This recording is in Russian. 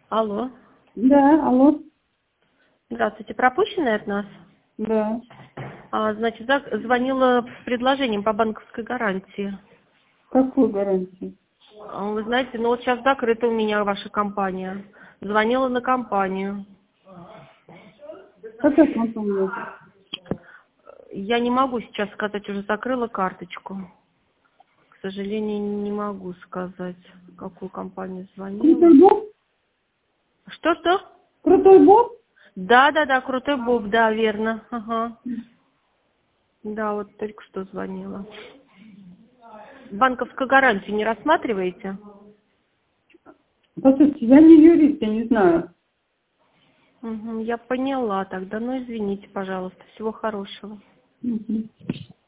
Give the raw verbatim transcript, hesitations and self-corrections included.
Алло. Да, алло. Здравствуйте. Пропущенный от нас? Да. А, значит, зак- звонила с предложением по банковской гарантии. Какую гарантию? А, Вы знаете, ну вот сейчас закрыта у меня ваша компания. Звонила на компанию. Какая компания? Я не могу сейчас сказать, уже закрыла карточку. К сожалению, не могу сказать, в какую компанию звонила. Крутой Боб? Что-что? Крутой Боб? Да, да, да, крутой Боб, да, верно. Ага. Да, вот только что звонила. Банковскую гарантию не рассматриваете? Послушайте, я не юрист, я не знаю. Угу, я поняла тогда. Ну, извините, пожалуйста. Всего хорошего. Мгм.